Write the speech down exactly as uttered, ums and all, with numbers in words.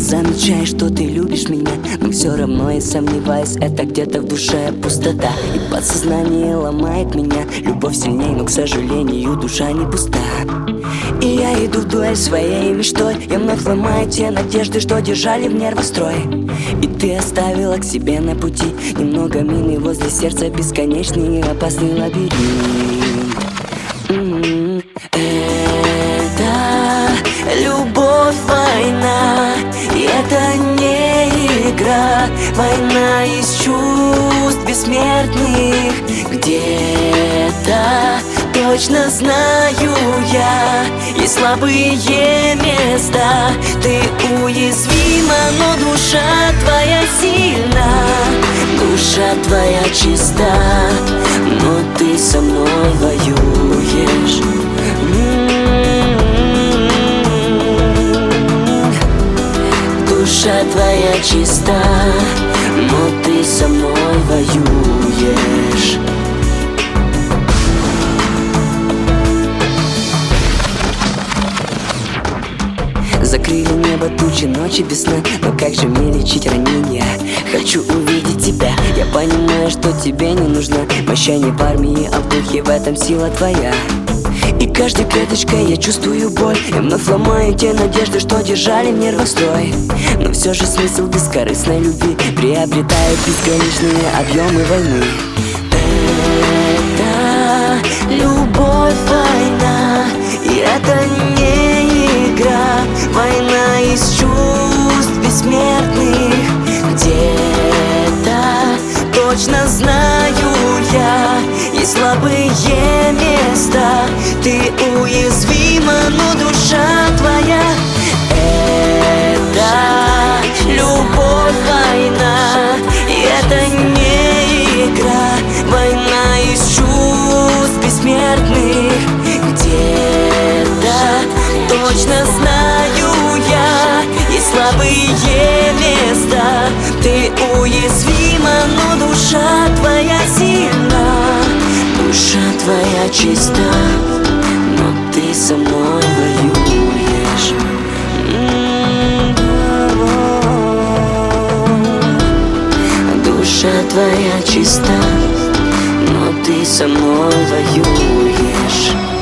замечаешь, что ты любишь меня, но все равно я сомневаюсь, это где-то в душе пустота. И подсознание ломает меня, любовь сильней, но, к сожалению, душа не пуста. И я иду в дуэль своей мечтой, я вновь ломаю те надежды, что держали в нервах строй. И ты оставила к себе на пути немного мины возле сердца, бесконечный и опасный лабиринт. М-м-м. Это любовь, война, и это не игра. Война из чувств бессмертных. Где-то точно знаю я, есть слабые места. Ты уязвима, но душа твоя сильна. Душа твоя чиста, но ты со мной воюешь. Душа твоя чиста, но ты со мной воюешь. Закрыли небо тучи, ночи без сна, но как же мне лечить ранения? Хочу увидеть тебя, я понимаю, что тебе не нужна моща не в армии, а в духе, в этом сила твоя. И каждой клеточкой я чувствую боль, я вновь ломаю те надежды, что держали в нервах строй. Но все же смысл бескорыстной любви приобретает бесконечные объемы войны. Это любовь, война, и это не игра. Война из чувств бессмертных. Где-то точно знаю я, есть слабые места. Ты уязвима, но душа твоя. Это любовь, война, и это не игра. Война из чувств бессмертных. Где-то точно знаю я, есть слабые места. Ты уязвима, но душа твоя сильна. Душа твоя чиста, но ты со мной воюешь. Душа твоя чиста, но ты со мной воюешь.